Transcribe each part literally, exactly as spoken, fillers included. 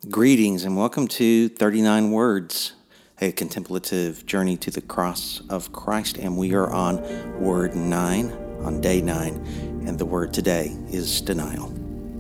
Greetings and welcome to thirty-nine Words, a contemplative journey to the cross of Christ. And we are on word nine, on day nine, and the word today is denial.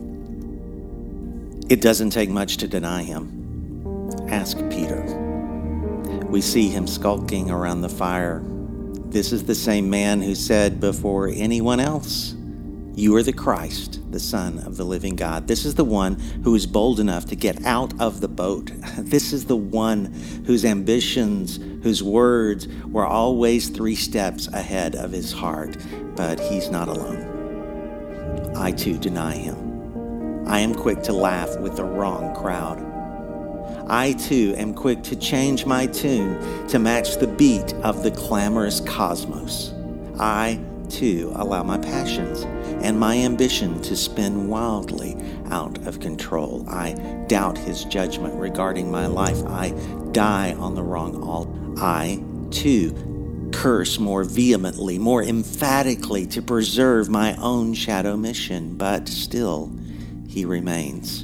It doesn't take much to deny him. Ask Peter. We see him skulking around the fire. This is the same man who said before anyone else, "You are the Christ, the Son of the living God." This is the one who is bold enough to get out of the boat. This is the one whose ambitions, whose words were always three steps ahead of his heart. But he's not alone. I too deny him. I am quick to laugh with the wrong crowd. I too am quick to change my tune to match the beat of the clamorous cosmos. I too allow my passions and my ambition to spin wildly out of control. I doubt his judgment regarding my life. I die on the wrong altar. I too curse more vehemently, more emphatically to preserve my own shadow mission, but still he remains.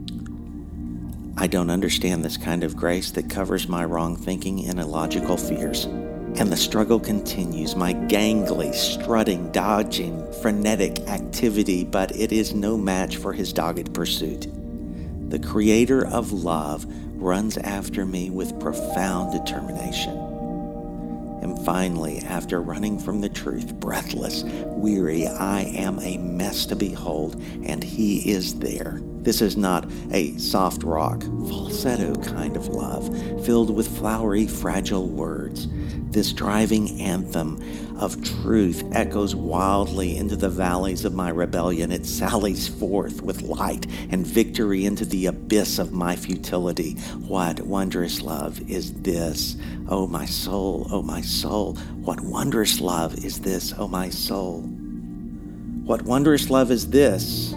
I don't understand this kind of grace that covers my wrong thinking and illogical fears. And the struggle continues, my gangly, strutting, dodging, frenetic activity, but it is no match for his dogged pursuit. The Creator of love runs after me with profound determination. And finally, after running from the truth, breathless, weary, I am a mess to behold, and he is there. This is not a soft rock, falsetto kind of love, filled with flowery, fragile words. This driving anthem of truth echoes wildly into the valleys of my rebellion. It sallies forth with light and victory into the abyss of my futility. What wondrous love is this, O my soul, O my soul? What wondrous love is this, O my soul? What wondrous love is this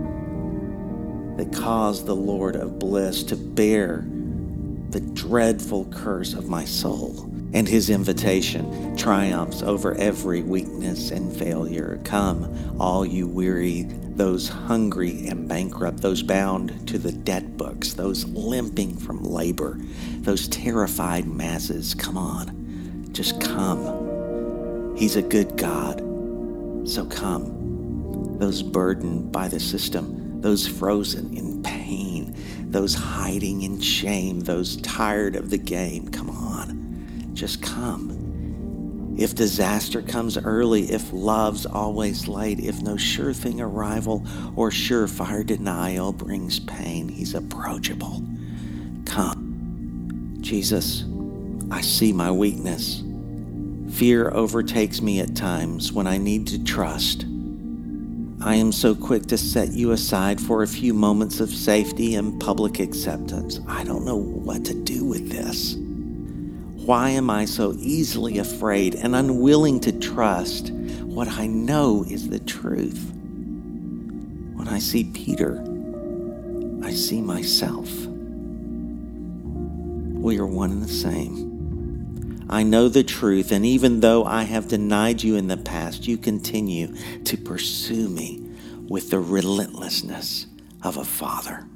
that caused the Lord of bliss to bear the dreadful curse of my soul? And his invitation triumphs over every weakness and failure. Come, all you weary, those hungry and bankrupt, those bound to the debt books, those limping from labor, those terrified masses. Come on, just come. He's a good God, so come. Those burdened by the system, those frozen in pain, those hiding in shame, those tired of the game. Come on. Just come. If disaster comes early, if love's always late, if no sure thing arrival or surefire denial brings pain, he's approachable. Come. Jesus, I see my weakness. Fear overtakes me at times when I need to trust. I am so quick to set you aside for a few moments of safety and public acceptance. I don't know what to do with this. Why am I so easily afraid and unwilling to trust what I know is the truth? When I see Peter, I see myself. We are one and the same. I know the truth, and even though I have denied you in the past, you continue to pursue me with the relentlessness of a father.